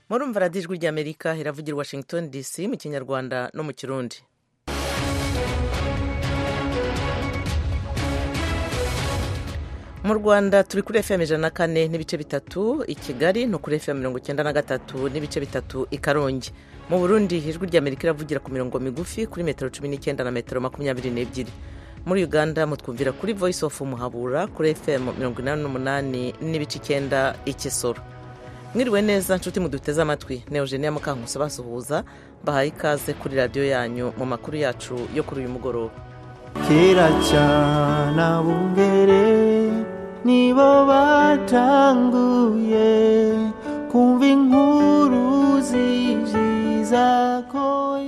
murumva radiyo ijwi ry'amerika iravugira i Washington DC mu kinyarwanda no mu kirundi. mu Rwanda turi kuri FM 104 n'ibice bitatu, i Kigali no kuri FM 93 n'ibice bitatu i Karongi. Mu Burundi ijwi ry'Amerika iravugira ku mirongo migufi kuri metero 19 na metero 22. Muri Uganda mutwumvira kuri Voice of Muhabura kuri FM 88 n'ibice 9 i Kisoro. Mwiriwe neza nshuti muduteze amatwi, ne Eugenia Mukankusi basuhuza, bahaye ikaze kuri radio yanyu mu makuru yacu yo kuri uyu mugoroba. Kera cyane abungere nibo batanguye kumva inkuru ziza ko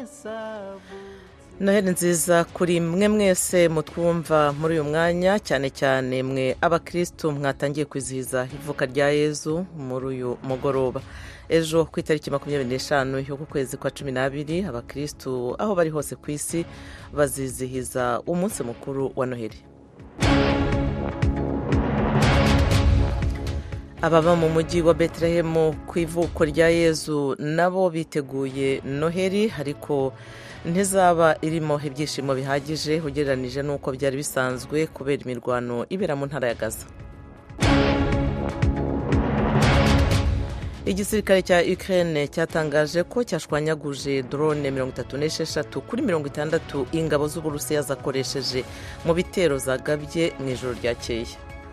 Noheli nziza kuri mwe mwese mutwumva muri uyu mwanya, cyane cyane mwe abakristo mwatangiye kwizihiza ivuka rya Yezu muri uyu mugoroba. Ejo ku itariki 25 yo ku kwezi kwa 12 abakristo aho bari hose ku isi bazizihiza umunsi mukuru wa Noheli. Ababa mu mujyi wa Bethlehem ku ivuko rya Yezu nabo biteguye Noheli, ariko ntizaba irimo ibyishimo bihagije ugereranije n'uko byari bisanzwe kubera imirwano ibera mu ntara ya Gaza. Igisirikare cya Ukraine cyatangaje ko cyashwanyaguje drone 36 kuri 60 ingabo z'Uburusiya zakoresheje mu bitero zagabye mu ijoro ryakeye.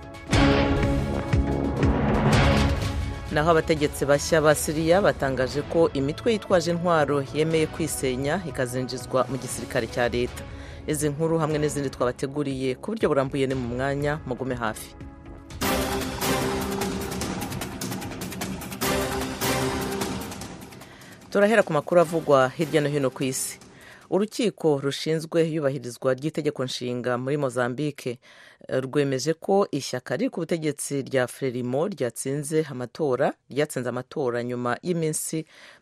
Naho abategetsi bashya ba Syria batangaje ko imitwe yitwaje intwaro yemeye kwisenya ikazinjizwa mu gisirikare cya leta. Izi nkuru hamwe n'izindi twabateguriye ku buryo burambuye ni mu mwanya, mugume hafi. Turahera ku makuru avugwa hirya no hino ku isi. Urukiko rushinzwe yubahirizwa ry'itegeko nshinga muri Mozambique rwemeje ko ishyaka riri ku butegetsi rya Frelimo ryatsinze amatora nyuma y'iminsi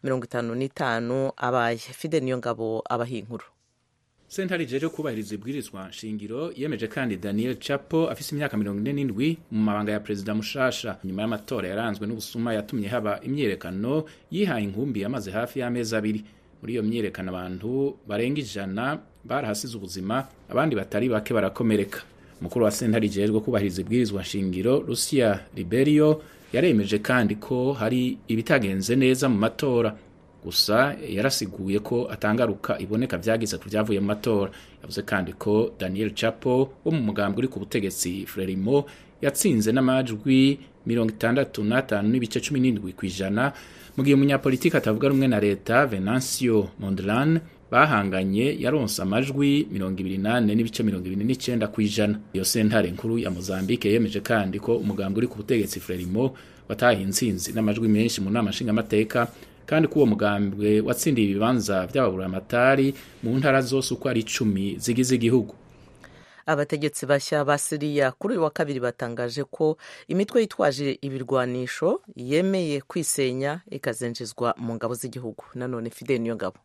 55 abaye. Fide Niyongabo abahinkuru. Sentare jeje kubahiriza ibwirizwa nshingiro yemeje kandi Daniel Chapo afise imyaka 47 mu mabanga ya president mushasha. Nyuma y'amatora yaranzwe n'ubusuma yatumye haba imyerekano yihaye inkumbi yamaze hafi y'amezi abiri. Muri iyo myerekano abantu barenga 100 barahasize ubuzima, abandi batari bake barakomereka. Mukuru wa sentare jeje kubahiriza ibwirizwa nshingiro Lucia Liberio yaremeje kandi ko hari ibitagenze neza mu matora. Gusa yarasiguye ko atangaruka iboneka byagize ku byavuye mu matora. Yavuze kandi ko Daniel Chapo wo mu mugambi uri ku butegetsi Frelimo yatsinze n'amajwi 65 n'ibice 17% mu gihe umunyapolitiki atavuga rumwe na leta Venancio Mondlane bahanganye yaronse amajwi 28 n'ibice 29%. Iyo sentare nkuru ya Mozambique yemeje kandi ko umugambi uri ku butegetsi Frelimo wataye intsinzi n'amajwi menshi mu nama nshingamateka, kandi kuwo mugambwe watsindiye ibibanza by'ababuramatari mu ntara zose uko ari 10 zigize igihugu. Abategetsi bashya ba Syria kuri uyu wa kabiri batangaje ko imitwe yitwaje ibirwanisho yemeye kwisenya ikazenjizwa mu ngabo z'igihugu. Nanone Fide Niyongabo.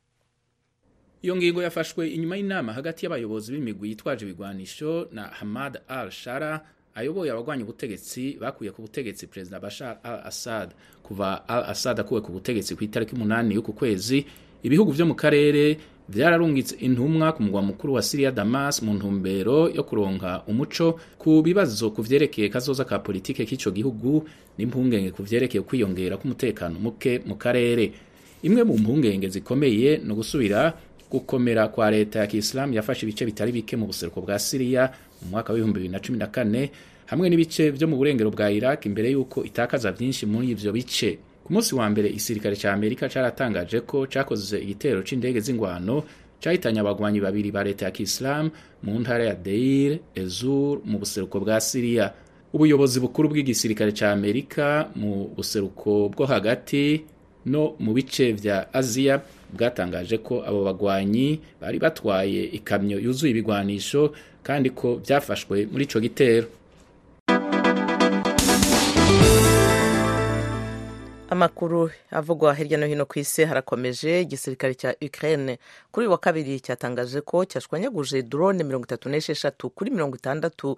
Iyo ngingo yafashwe inyuma y'inama hagati y'abayobozi b'imigwi yitwaje ibigwanisho na Hamad al-Shara ayoboye abagwanya ubutegetsi bakuye ku butegetsi President Bashar al-Assad. Kuva al-Assad akuwe ku butegetsi ku itariki 8 y'uku kwezi, ibihugu byo mu karere vyararungitse intumwa ku mugwa mukuru wa Syria Damas mu ntumbero yo kuronka umuco ku bibazo kuvyerekeye kazoza ka politike k'ico gihugu n'impungenge kuvyerekeye kwiyongera k'umutekano muke mu karere. Imwe mu mpungenge zikomeye no gusubira gukomera kwa leta ya Kiislamu yafashe ibice bitari bike mu buseruko bwa Syria mu mwaka wa 2014 hamwe n'ibice byo mu burengero bwa Iraq imbere yuko itakaza byinshi muri ivyo bice. Ku munsi wa mbere isirikare ca Amerika caratangaje ko cakoze igitero c'indege z'ingwano cahitanye abagwanyi babiri ba leta ya Kiislamu mu ntara ya Deir ez-Zur mu buseruko bwa Syria. Ubuyobozi bukuru bw'igisirikare ca Amerika mu buseruko bwo hagati no mu bice vya Aziya bwatangaje ko abo bagwanyi bari batwaye ikamyo yuzuye ibigwanisho kandi ko byafashwe muri ico gitero. Amakuru avugwa hirya no hino ku isi harakomeje. Igisirikare cya Ukraine kuri wa kabiri cyatangaje ko cyashwanyaguje drone 36 kuri 60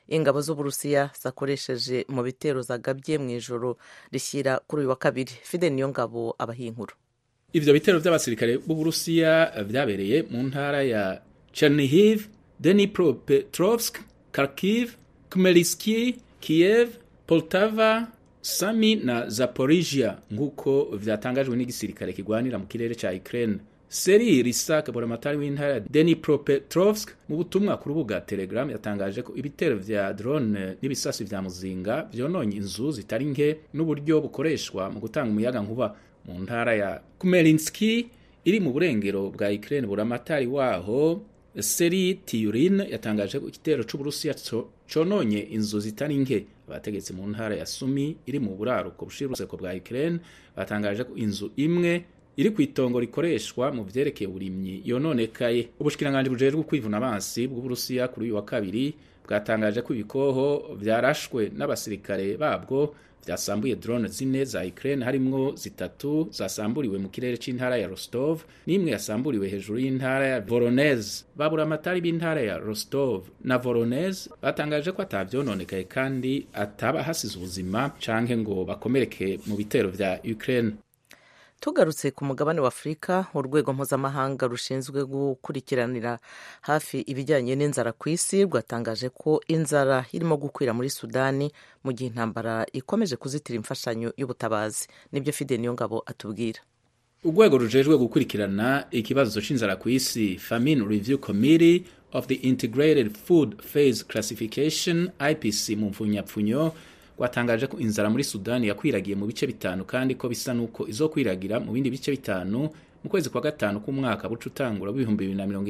ingabo z'Uburusiya zakoresheje mu bitero zagabye mu ijoro rishyira kuri uyu wa kabiri. Fidel Niyongabo abaha inkuru. Ivyo bitero vy'abasirikare b'Uburusiya vyabereye mu ntara ya Chernihiv, Dnipropetrovsk, Kharkiv, Khmelnytskyi, Kiev, Poltava, Sami na Zaporizhia nk'uko vyatangajwe n'igisirikare kigwanira mu kirere ca Ukraine. Seri Risak, buramatari w'intara ya Dnipropetrovsk, mu butumwa ku rubuga Telegram yatangaje ko ibitero vya drone n'ibisasi vya muzinga vyononye inzu zitari nke n'uburyo bukoreshwa mu gutanga umuyaga nkuba mu ntara ya Khmelnytskyi iri mu burengero bwa Ukraine. Buramatari waho Seri Tyurin yatangaje ko igitero c'Uburusiya cononye inzu zitari nke. Abategetsi mu ntara ya Sumi iri mu buraruko bushiruseko bwa Ukraine batangaje ko inzu imwe iri kwitongo rikoreshwa mu vyerekeye uburimyi yononekaye. Ubushikiranganje bujejwe kwivuna abansi bw'Uburusiya kuri uyu wa kabiri bwatangaje ko ibikoho vyarashwe n'abasirikare babwo vyasambuye drone zine za Ukraine, harimwo zitatu zasamburiwe mu kirere c'intara ya Rostov n'imwe yasamburiwe hejuru y'intara ya Voronezh. Babura amatari b'intara ya Rostov na Voronezh batangaje ko atavyononekaye kandi ataba hasize ubuzima canke ngo bakomereke mu bitero vya Ukraine. Tugarutse ku mugabane wa Afurika, urwego mpuzamahanga rushinzwe gukurikiranira hafi ibijyanye n'inzara ku isi rwatangaje ko inzara irimo gukwira muri Sudani mu gihe intambara ikomeje kuzitira imfashanyo y'ubutabazi. Nibyo Fidel Niyongabo atubwira. Urwego rujejwe gukurikirana ikibazo c'inzara ku isi, Famine Review Committee of the Integrated Food Phase Classification IPC mu mfunyapfunyo, watangaje ko inzara muri Sudani yakwiragiye mu bice bitanu kandi ko bisa nuko izokwiragira mu bindi bice bitanu mu kwezi kwa gatanu k'umwaka buca utangura w'ibihumbi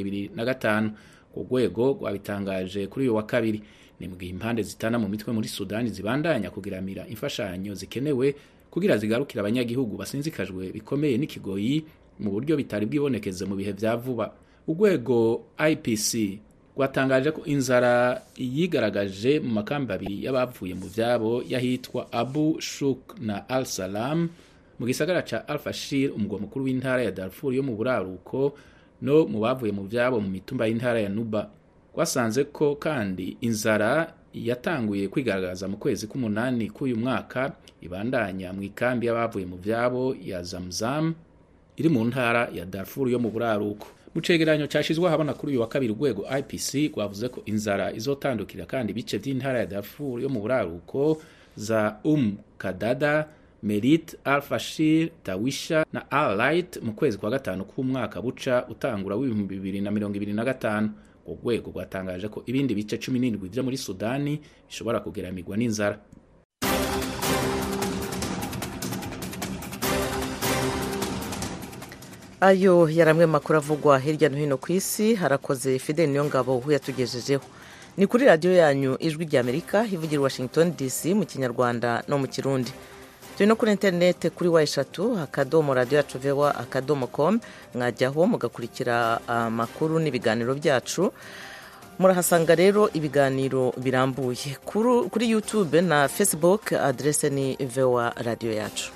2025. Urwego rwabitangaje kuri uyu wa kabiri. Ni mu gihe impande zitana mu mitwe muri Sudani zibandanya kugiramira imfashanyo zikenewe kugira zigarukira abanyagihugu basinzikajwe bikomeye n'ikigoyi mu buryo bitari bwibonekeze mu bihe vya vuba. Urwego IPC rwatangaje ko inzara yigaragaje mu makambi abiri y'abavuye mu vyabo yahitwa Abu Shuk na Al Salam mu gisagara ca Al Fashir, umugwa mukuru w'intara ya Darfur yo mu buraruko, no mu bavuye mu vyabo mu mitumba y'intara ya Nuba. Wasanze ko kandi inzara yatanguye kwigaragaza mu kwezi k'umunani k'uyu mwaka ibandanya mu ikambi y'abavuye mu vyabo ya Zamzam iri mu ntara ya Darfur yo mu buraruko. Mu cegeranyo cashizwe habona kuri uyu wa kabiri, urwego IPC rwavuze ko inzara izotandukira kandi bice vy'intara ya Darfur yo mu buraruko za Kadada, Merit, Al Fashir, Tawisha na Al Light mu kwezi kwa gatanu k'umwaka buca utangura w'ibihumbi 2025. Urwego rwatangaje ko ibindi bice 17 vyo muri Sudani bishobora kugeramirwa n'inzara. Ayo yaramwe makuru avugwa hirya no hino ku isi. Harakoze Fidel Niyongabo uhu yatugejejeho. Ni kuri radio yanyu Ijwi ry'Amerika ivugira Washington DC mu Kinyarwanda no mu Kirundi. Turi no kuri internet kuri wa3.radio.voa.com. Mwajyaho mugakurikira amakuru n'ibiganiro byacu. Murahasanga rero ibiganiro birambuye kuri YouTube na Facebook. Adresse ni VOA Radio yacu.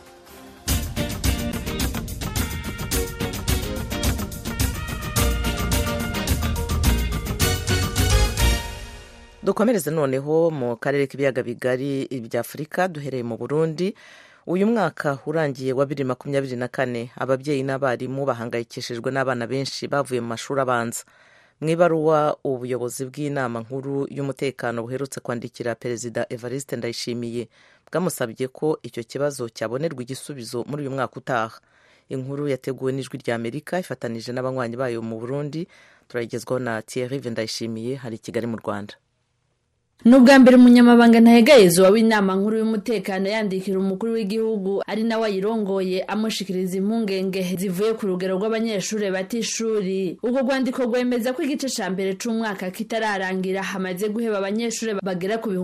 Dukomereze noneho mu karere k'ibiyaga bigari bya Afurika, duhereye mu Burundi. Uyu mwaka urangiye wa 2024 ababyeyi n'abarimu bahangayikishijwe n'abana benshi bavuye mu mashuri abanza. Mu ibaruwa ubuyobozi bw'inama nkuru y'umutekano buherutse kwandikira Perezida Evariste Ndayishimiye bwamusabye ko icyo kibazo cyabonerwa igisubizo muri uyu mwaka utaha. Inkuru yateguwe n'Ijwi ry'Amerika ifatanije n'abanywanyi bayo mu Burundi. Turayigezwaho na Thierry Vendayishimiye hari Kigali mu Rwanda. Nubwa mbere umunyamabanga ntahegayezwa w'inama nkuru y'umutekano yandikira umukuru w'igihugu ari nawe ayirongoye amushikiriza impungenge zivuye ku rugero rw'abanyeshuri batishuri. Ubwo rwandiko rwemeza ko igice ca mbere c'umwaka kitararangira hamaze guheba abanyeshuri bagera ku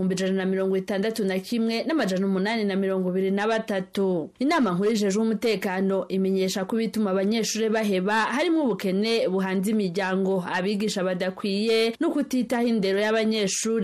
161,823. Inama nkuru ijejwe umutekano imenyesha ko bituma abanyeshuri baheba harimo ubukene buhanze imiryango, abigisha badakwiye no kutitaho indero y'abanyeshuri. Ibi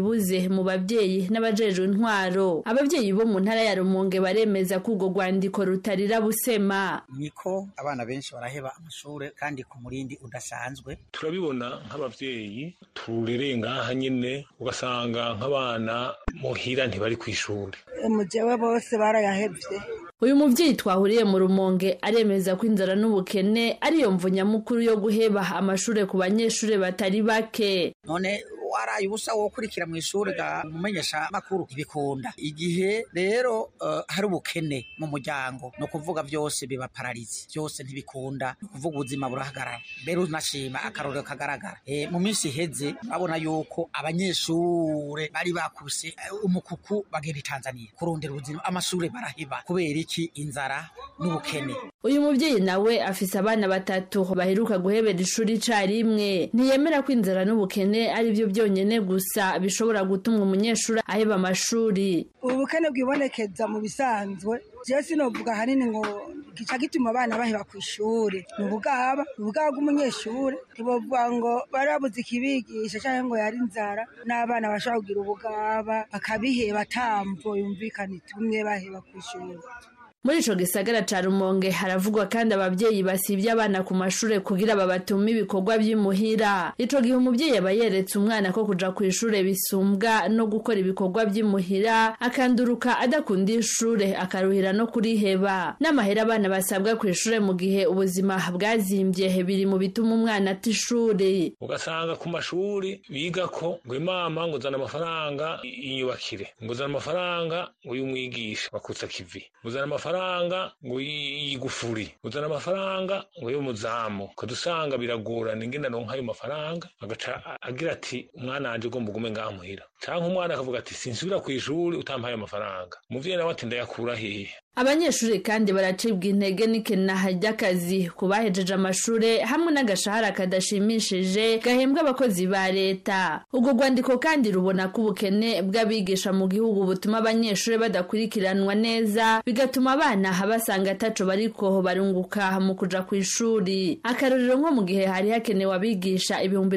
bibuze mu babyeyi n'abajejwe intwaro. Ababyeyi bo mu ntara ya Rumonge baremeza ko urwo rwandiko rutarira busema. Niko abana benshi baraheba amashure kandi ku murindi udasanzwe. Turabibona nk'abavyeyi turereye ngaha nyene ugasanga nk'abana muhira ntibari kw'ishure. Mujewe bose barayahevye. Uyu muvyeyi twahuriye mu Rumonge aremeza ko inzara n'ubukene ariyo mvu nyamukuru yo guheba amashure ku banyeshure batari bake. None waraye ubusa wo kurikira mu ishure ga mumenyesha makuru ibikunda. Igihe rero hari ubukene mu muryango no kuvuga byose biba paralize. Byose ntibikunda kuvuga ubuzima burahagarara. Bero nashima akarorero kagaragara. Mu minsi heze babona yuko abanyeshure bari bakubise umukuku bagenda i Tanzania kurondera ubuzima amashure barahiba kubera iki inzara n'ubukene. Uyu muvyeyi nawe afise abana batatu baheruka guhebera ishuri carimwe. Ntiyemera ko inzara n'ubukene ari byo byonyene gusa bishobora gutuma umunyeshuri aheba amashuri. Ubukene bwibonekeza mu bisanzwe je sinovuga hanini ngo gica gituma abana baheba ku ishuri. Ubugaba bw'umunyeshuri ntibovuga ngo barabuze ikibigisha cyangwa ngo yari inzara n'abana bashaka kugira ubugaba bakabiheba tambo yumvikana itumye baheba ku ishuri. Muri ico gisagara ca Rumonge haravugwa kandi abavyeyi basivye abana ku mashure kugira babatume ibikorwa vy'imuhira. Ico gihe umuvyeyi aba yeretse umwana ko kuja ku ishure bisumbwa no gukora ibikorwa vy'imuhira akanduruka adakunda ishure akaruhira no kuriheba. N'amahera abana basabwa ku ishure mu gihe ubuzima bwazimvye biri mu bituma umwana ata ishure. Ugasanga ku mashuri biga ko ngo imama ngo zana amafaranga inyubakire, ngo zana amafaranga ngo yumwigisha bakutsa kivi, ngo zana amafaranga ngo yigufuri, uzana amafaranga ngo yo muzamu. Kadusanga biragorana ingena no nkayo mafaranga agaca agira ati umwana anje ugomba gume ngaha muhira. Canke umwana akavuga ati sinsubira ku ishuri utampaye amafaranga. Umuvyeyi nawe ati ndayakura hehe. Abanyeshuri kandi baracibwa intege n'ikenaha ry'akazi ku bahejeje amashure hamwe n'agashahara kadashimishije gahembwa abakozi ba leta. Ubwo rwandiko kandi rubona ko ubukene bw'abigisha mu gihugu butuma abanyeshuri badakurikiranwa neza bigatuma abana basanga ataco bariko barunguka mu kuja ku ishuri. Akarorero nko mu gihe hari hakenewe abigisha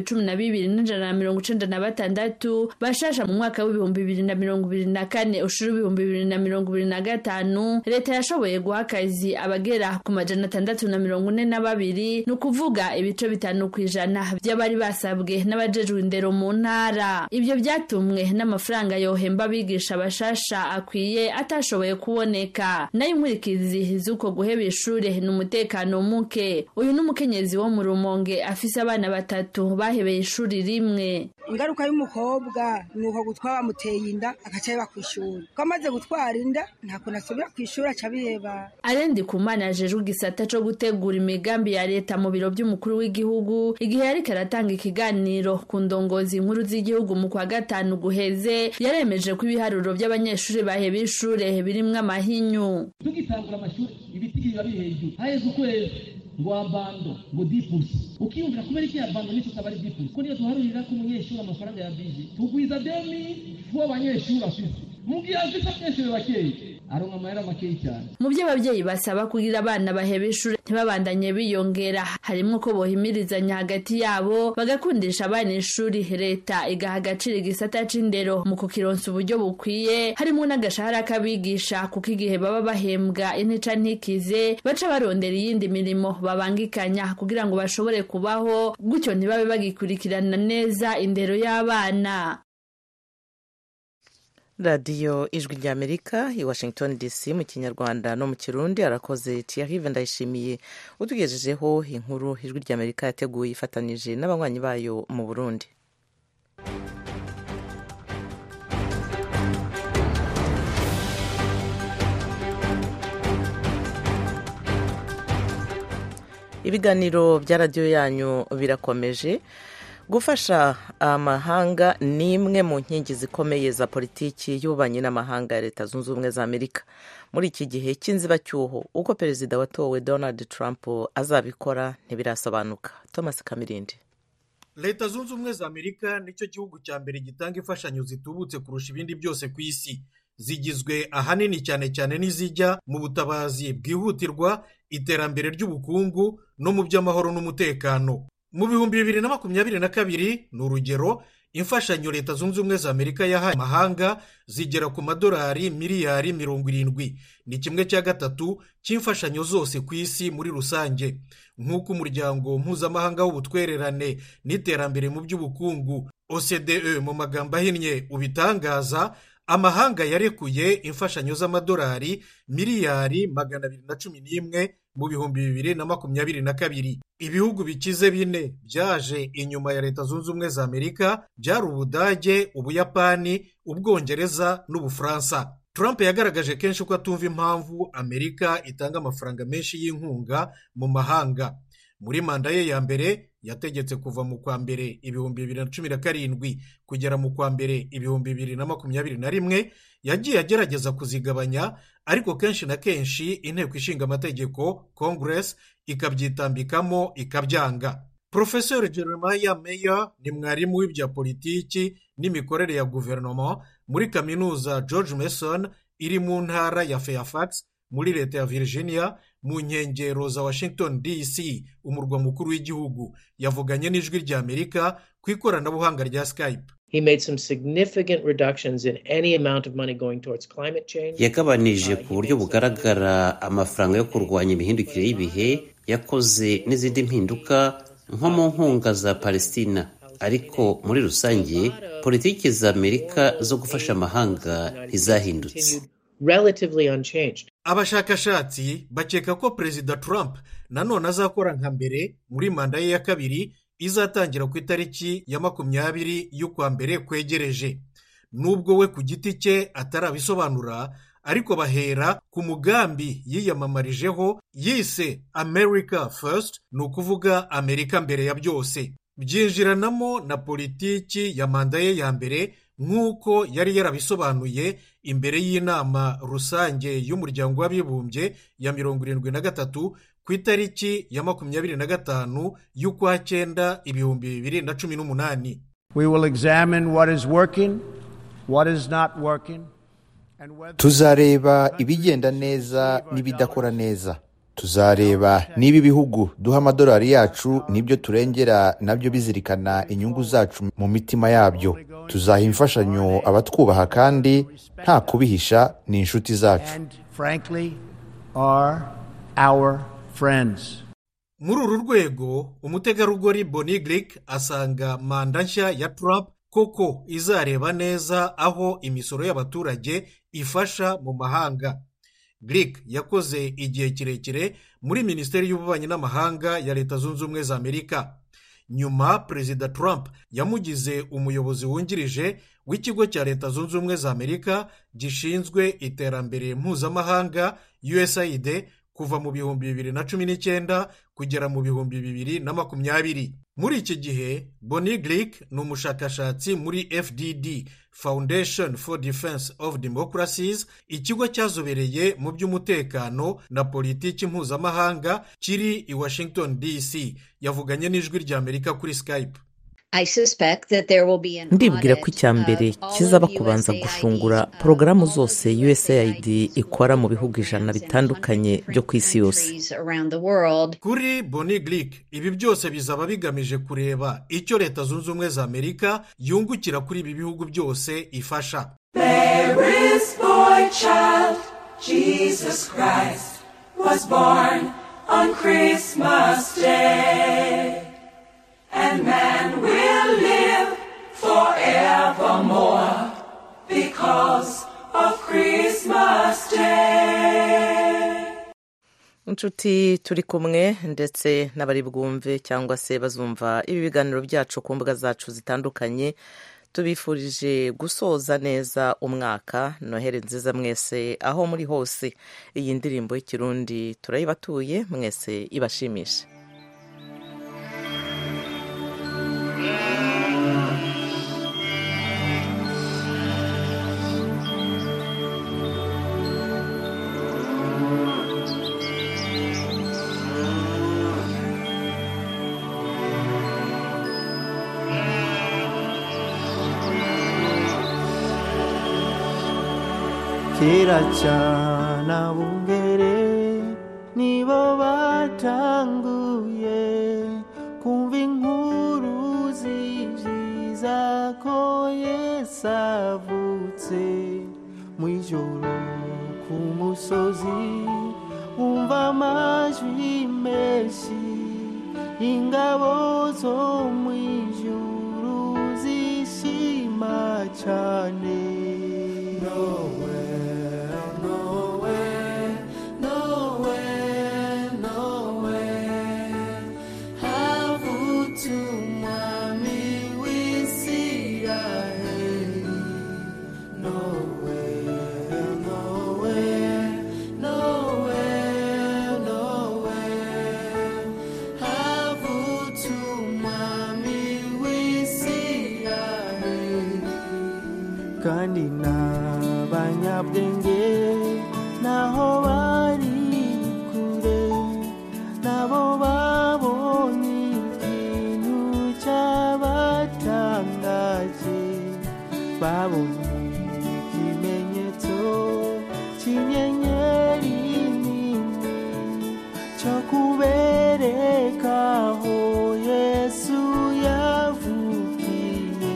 12,196 bashasha mu mwaka w'2024 ushuru 2025 leta yashoboye guha akazi abagera ku 642 ni ukuvuga ibice 5% by'abari basabwe n'abajejwe indero mu ntara. Ibyo byatumwe n'amafaranga yohemba abigisha bashasha akwiye atashoboye kuboneka. Nayo inkurikizi z'uko guheba ishure n'umutekano muke. Uyu n'umukenyezi wo mu Rumonge afise abana batatu bahebeye ishuri rimwe. Ingaruka y'umukobwa nuko gutwara muteye inda akaceba ku ishuri. Ko amaze gutwara inda ntako nasubira ku ishuri acabiheba. Arendi kumana ajejwe igisata co gutegura imigambi ya leta mu biro by'umukuru w'igihugu igihe yari karatanga ikiganiro ku ndongozi nkuru z'igihugu mu kwa gatanu guheze yaremeje ko ibiharuro by'abanyeshuri baheba ishure birimwe amahinyu. Tugitangura amashuri ibitigi biba hejuru haheze ukwezi ngo abando ngo 10%. Ukiyumvira kubera iki abando nico tabari 10%. Ko niyo tuharurira ko umunyeshuri amafaranga ya bije tugwiza 2000 fo abanyeshuri afise mugiye afite abanyeshuri bakeyi aronka amahera makeyi cyane. Mu byo abavyeyi basaba kugira abana baheba ishure ntibabandanye biyongera harimo ko bohimirizanya hagati yabo bagakundisha abana ishuri. Leta igaha agaciro igisata c'indero mu kukironsa uburyo bukwiye harimo n'agashahara k'abigisha kuko igihe baba bahembwa intica ntikize baca barondera iyindi mirimo babangikanya kugira ngo bashobore kubaho gutyo ntibabe bagikurikirana neza indero y'abana. radiyo ijwi ry'Amerika i Washington DC mu kinyarwanda no mu kirundi. arakoze Thierry Ndayishimiye utugejejeho inkuru ijwi ry'Amerika yateguye ifatanije n'abanywanyi bayo mu Burundi. Ibiganiro bya radiyo yanyu birakomeje. Gufasha amahanga ni imwe mu nkingi zikomeye za politiki y'ububanyi n'amahanga ya Leta Zunze Ubumwe za Amerika. Muri iki gihe cy'inzibacyuho uko perezida watowe Donald Trump azabikora ntibirasobanuka. Thomas Kamirindi. Leta Zunze Ubumwe za Amerika nicyo gihugu cya mbere gitanga imfashanyo zitubutse kurusha ibindi byose ku isi. Zigizwe ahanini cyane cyane n'izijya mu butabazi bwihutirwa, iterambere ry'ubukungu no mu by'amahoro n'umutekano. Mu 2022 ni urugero, imfashanyo leta zunze ubumwe za amerika yahaye amahanga zigera ku madolari miliyari 70. ni 1/3 cy'imfashanyo zose ku isi muri rusange, nk'uko umuryango mpuzamahanga w'ubutwererane n'iterambere mu by'ubukungu OCDE mu magambo ahinnye ubitangaza. Amahanga yarekuye imfashanyo z'amadolari miliyari 211 mu 2022. Ibihugu bikize bine byaje inyuma ya leta zunze ubumwe za amerika byari Ubudage, Ubuyapani, Ubwongereza n'Ubufaransa. Trump yagaragaje kenshi ko atumva impamvu Amerika itanga amafaranga menshi y'inkunga mu mahanga. Muri manda ye ya mbere yategetse kuva mu kwa mbere 2017 kugera mu kwa mbere 2021 yagiye agerageza kuzigabanya, ariko kenshi na kenshi inteko ishinga amategeko Congress ikabyitambikamo ikabyanga. Professor Jeremiah Mayer ni mwarimu w'ibya politiki n'imikorere ya guverinoma muri kaminuza George Mason iri mu ntara ya Fairfax muri leta ya Virginia mu nkengero za Washington DC, umurwa mukuru w'igihugu. Yavuganye n'ijwi rya Amerika ku ikoranabuhanga rya Skype. He made some significant reductions in any amount of money going towards climate change. Yagabanije ku buryo bugaragara amafaranga yo kurwanya imihindukire y'ibihe, yakoze n'izindi mpinduka nko mu nkunga za Palestina, ariko muri rusange politiki za Amerika zo gufasha amahanga ntizahindutse. Relatively unchanged. Abashakashatsi bakeka ko Perezida Trump nanone azakora nka mbere muri manda ye ya kabiri izatangira ku itariki ya 20 y'ukwa mbere kwegereje. Nubwo we ku giti cye atarabisobanura, ariko bahera ku mugambi yiyamamarijeho yise America First, ni ukuvuga Amerika mbere ya byose. Byinjiranamo na politiki ya manda ye ya mbere nk'uko yari yarabisobanuye imbere y'inama rusange y'umuryango w'abibumbye ya 73 ku itariki ya 25 y'ukwa cyenda 2018. We will examine what is working, what is not working. Tuzareba ibigenda neza n'ibidakora neza. Tuzareba niba ibihugu duha amadolari yacu n'ibyo turengera nabyo bizirikana inyungu zacu mu mitima yabyo. Tuzaha imfashanyo abatwubaha kandi nta kubihisha, ni inshuti zacu. Muri uru rwego umutegarugori Bonnie Glick asanga manda nshya ya Trump koko izareba neza aho imisoro y'abaturage ifasha mu mahanga. Glick yakoze igihe kirekire muri Minisiteri y'Ububanyi n'Amahanga ya Leta Zunze Ubumwe za Amerika. Nyuma Perezida Trump yamugize umuyobozi wungirije w'ikigo cya Leta Zunze Ubumwe za Amerika gishinzwe iterambere mpuzamahanga USAID kuva mu 2019 kugera mu 2020. Muri iki gihe Bonnie Glick ni umushakashatsi muri FDD, Foundation for Defense of Democracies, ikigo cyazobereye mu by'umutekano na politiki mpuzamahanga kiri i Washington DC. Yavuganye n'ijwi rya Amerika kuri Skype. Ndibwira ko icya mbere kizaba kubanza gushungura porogaramu zose USAID ikora mu bihugu 100 bitandukanye byo ku isi yose. Kuri Bonnie Glick ibi byose bizaba bigamije kureba icyo Leta Zunze Ubumwe za Amerika yungukira kuri ibi bihugu byose ifasha. There is boy child, Jesus Christ was born on Christmas Day. And man will live forevermore because of Christmas Day. Inshuti turi kumwe ndetse n'abari bwumve cyangwa se bazumva ibi biganiro byacu ku mbuga zacu zitandukanye, tubifurije gusoza neza umwaka. Noheri nziza mwese aho muri hose. Iyi ndirimbo y'Ikirundi turayibatuye, mwese ibashimishe. kera cyane abungere nibo batanguye kumva inkuru z'ibyiza ko Yesu avutse mw'ijoro ku musozi umva amajwi menshi ingabo zo mw'ijuru zishima cane kandi n'abanyabwenge naho bari kure nabo babonye ikintu cyabatangaje babonye ikimenyetso cy'inyenyeri nini cyo kubereka aho Yesu yavukiye.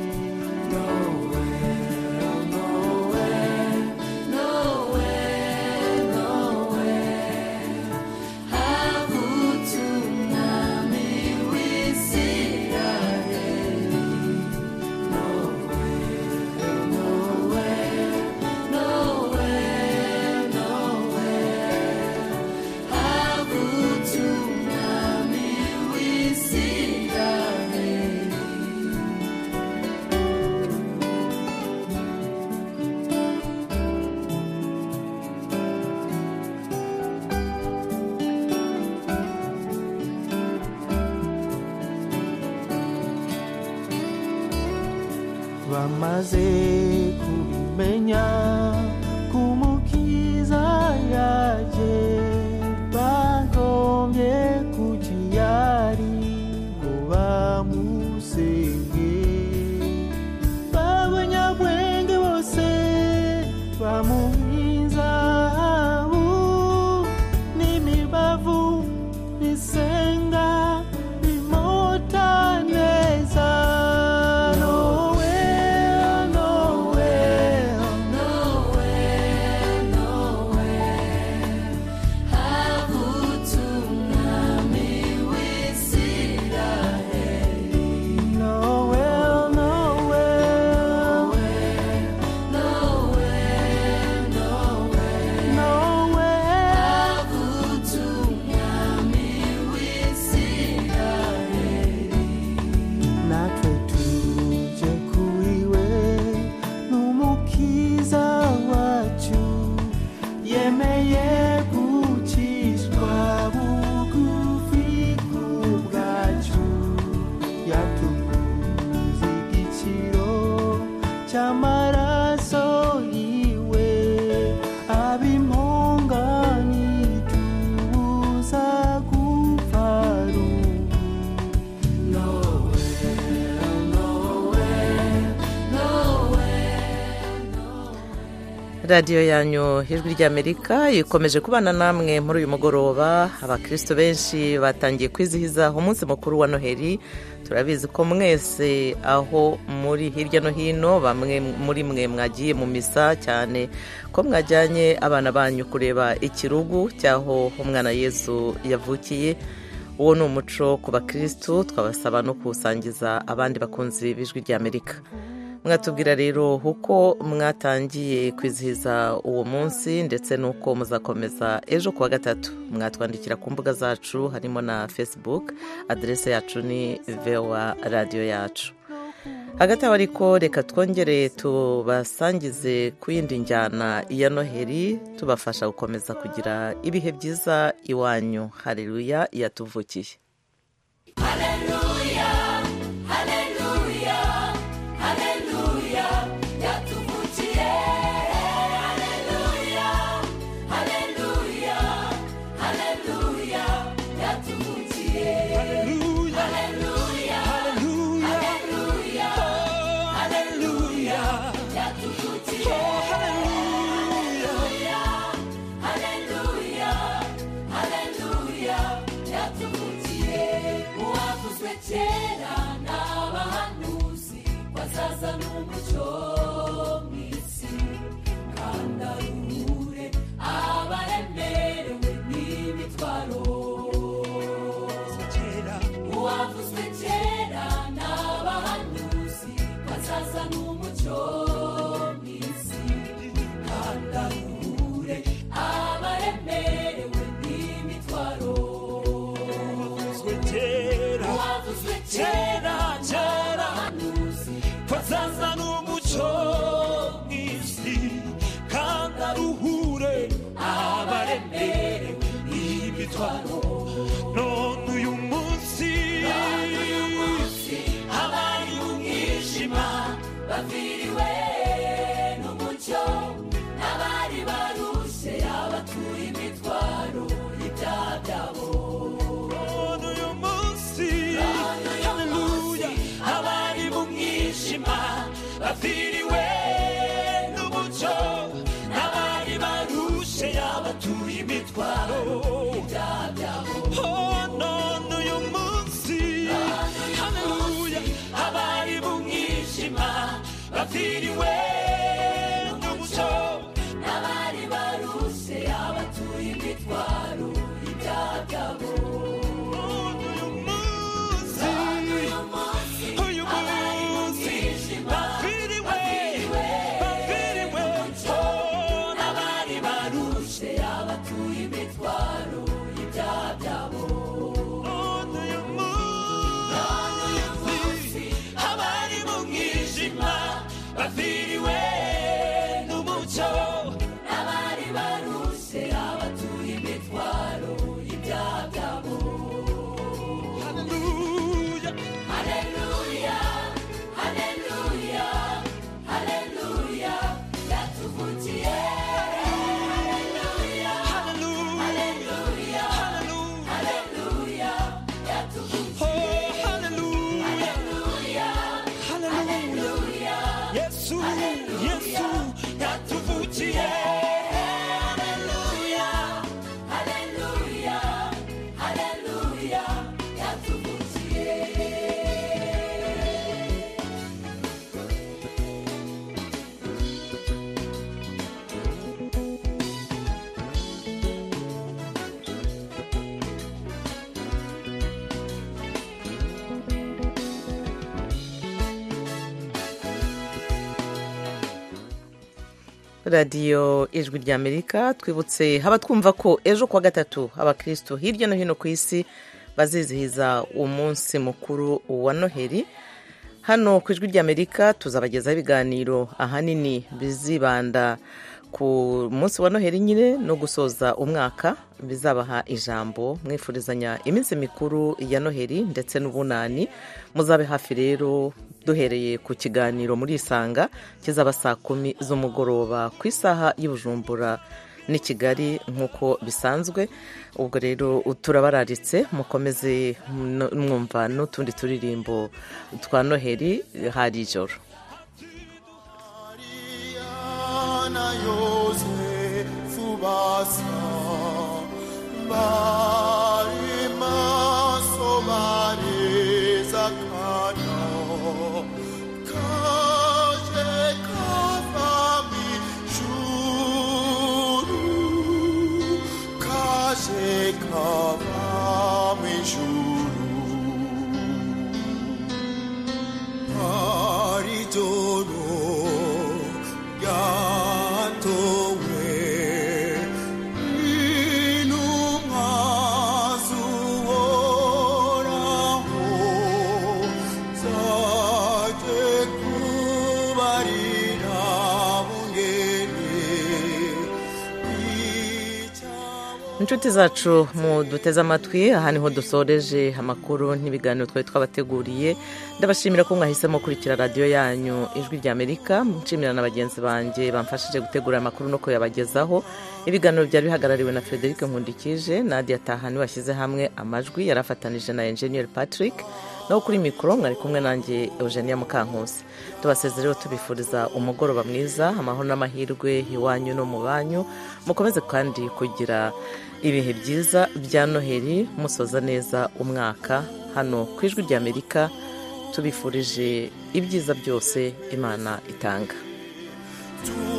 Bamaze kubimenya kumukiza yaje bagombye kujyari ngo bamusenge babanyabwenge bose bamuhinza n'imibavu bisenga bimota neza cy'amaraso yiwe ab'impongani tubuza gupfa radiyo yanyu ijwi ry'Amerika ikomeje kubana namwe muri uyu mugoroba. Abakristo benshi batangiye kwizihiza umunsi mukuru wa Noheli. Turabizi ko mwese aho muri hirya no hino bamwe muri mwe mwagiye mu misa, cyane ko mwajyanye abana banyu kureba ikirugu cyaho umwana Yesu yavukiye. Uwo ni umuco ku bakristo, twabasaba no kuwusangiza abandi bakunzi b'ijwi ry'Amerika. Mwatubwira rero uko mwatangiye kwizihiza uwo munsi ndetse n'uko muzakomeza ejo kuwa gatatu. Mwatwandikira ku mbuga zacu harimo na Facebook, aderese yacu ni VOA Radio yacu. Hagati aho ariko reka twongere tubasangize ku yindi njyana ya Noheli, tubafasha gukomeza kugira ibihe byiza iwanyu. Haleluya yatuvukiye. Haleluya, haleluya, haleluya yatuvukiye. Haleluya, haleluya, haleluya yatuvukiye. Haleluya, haleluya, haleluya, haleluya yatuvukiye. Haleluya, haleluya, haleluya yatuvukiye. Uwavuzwe kera n'abahanuzi bazaza n'umucyo umuco mwinshi kandi aruhure abaremerewe n'imitwaro none uyu munsi abari mu mwijima baviriwe n'umucyo n'abari barushe abatuye imitwaro y'ibyaha byabo none uyu munsi haleluya abari mu mwijima baviriwe n'umucyo n'abari barushe abatuye imitwaro y'ibyaha byabo none uyu munsi haleluya abari mu mwijima baviriwe n'umucyo n'abari barushe abatuye imitwaro y'ibyaha byabo baviriwe n'umucyo n'abari barushe abatuye imitwaro y'ibyaha byabo haleluya haleluya haleluya haleluya yatuvugiye haleluya haleluya haleluya yatuvugiye haleluya haleluya Yesu Yesu yatuvugiye haleluya haleluya haleluya yatuvugiye radiyo ijwi ry'amerika twibutse haba twumva ko ejo kuwa gatatu abakristo hirya no hino ku isi bazizihiza umunsi mukuru wa noheli. Hano ku ijwi ry'amerika tuzabagezaho ibiganiro ahanini bizibanda ku munsi wa noheli nyine no gusoza umwaka, bizabaha ijambo mwifurizanya iminsi mikuru ya noheli ndetse n'ubunani. Muzabe hafi rero duhereye ku kiganiro muri Isanga kizaba saa 10 z'umugoroba ku isaha y'Ubujumbura n'i Kigali nk'uko bisanzwe. Ubwo rero turabararitse mukomeze mwumva n'utundi turirimbo twa noheli hari ijoro. na Yosefu basa bari maso bari zakana kaje kavami shuru kaje kavami shuru paridoro inshuti zacu muduteze amatwi, aha niho dusoreje amakuru n'ibiganiro twari twabateguriye. Ndabashimira ko mwahisemo kurikira radiyo yanyu ijwi ry'Amerika. Nshimira na bagenzi banjye bamfashije gutegura amakuru no kuyabagezaho. Ibiganiro byari bihagarariwe na Frederic Nkundikije, Nadia Tahani washyize hamwe amajwi, yarafatanije na Engineer Patrick, naho kuri mikoro mwari kumwe nanjye Eugenia Mukankusi. Tubasezereho tubifuriza umugoroba mwiza, amahoro n'amahirwe iwanyu no mu banyu. Mukomeze kandi kugira ibihe byiza bya noheli, musoza neza umwaka. Hano ku ijwi ry'Amerika tubifurije ibyiza byose Imana itanga.